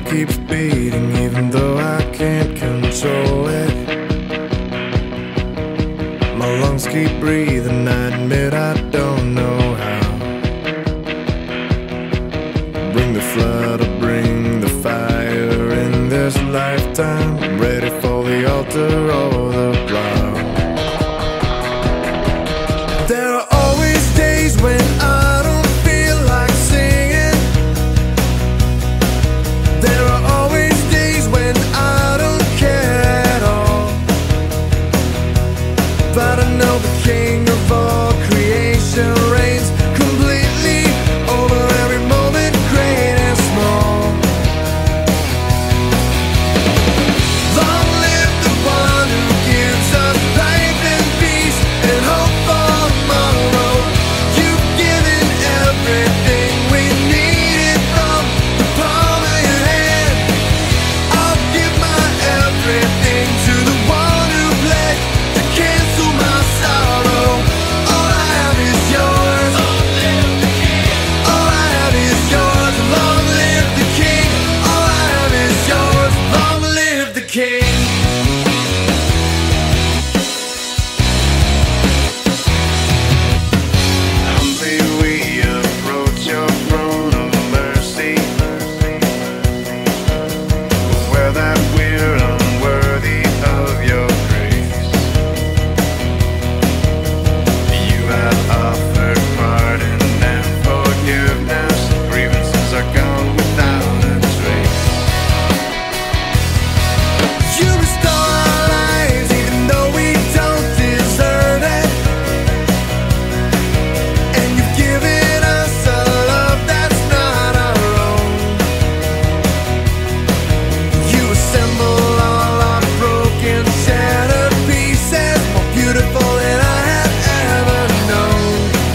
keeps beating even though I can't control it. My lungs keep breathing, I admit I don't know how. Bring the flood or bring the fire in this lifetime. I'm ready for the altar or the plow. There are always days when I don't feel like singing. There are always days when I don't care at all. But I know the King of all creation reigns completely over every moment, great and small. Long live the one who gives us life and peace and hope for tomorrow. You've given everything we needed from the palm of your hand. I'll give my everything to the one who pledged to cancel my sorrow. All I have is yours. All I have is yours. Long live the King. All I have is yours. Long live the King. Humbly we approach your throne of mercy, aware that we're unworthy of your grace. You have offered pardon and forgiveness. Grievances are gone without a trace. You restore our lives even though we don't deserve it. And you've given us a love that's not our own. You assemble all our broken, shattered pieces, more beautiful than I have ever known.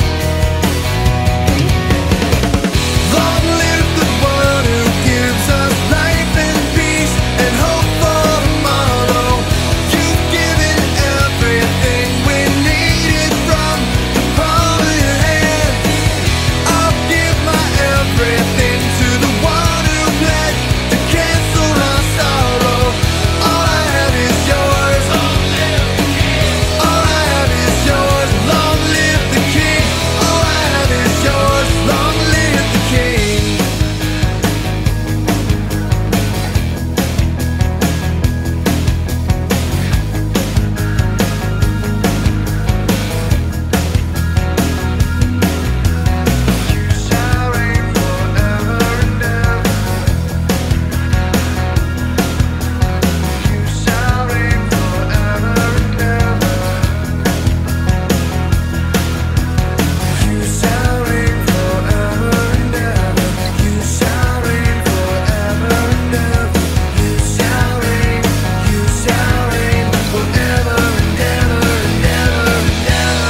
Long live the one who gives us life and peace and hope for tomorrow. You've given everything we needed from the palm of your hand. I'll give my everything to the one who pledged to cancel my sorrow. All I have is yours. All I have is yours. Long live the King. All I have is yours. Long live the King. You shall reign forever and ever. You shall reign forever and ever. You shall reign forever and ever. You shall reign forever and ever. You shall reign forever and ever and ever and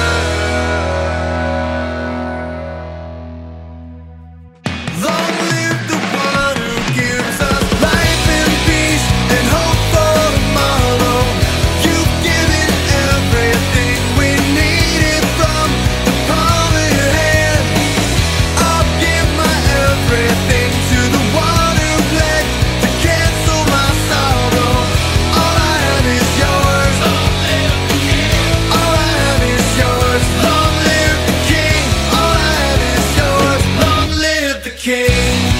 ever. Long live the one who gives us life and peace and hope for tomorrow. You've given everything we needed from the palm of your hand. I'll give my everything to the one who pledged to cancel my sorrow. All I have is yours. All I have is yours. Long live the King. All I have is yours. Long live the King.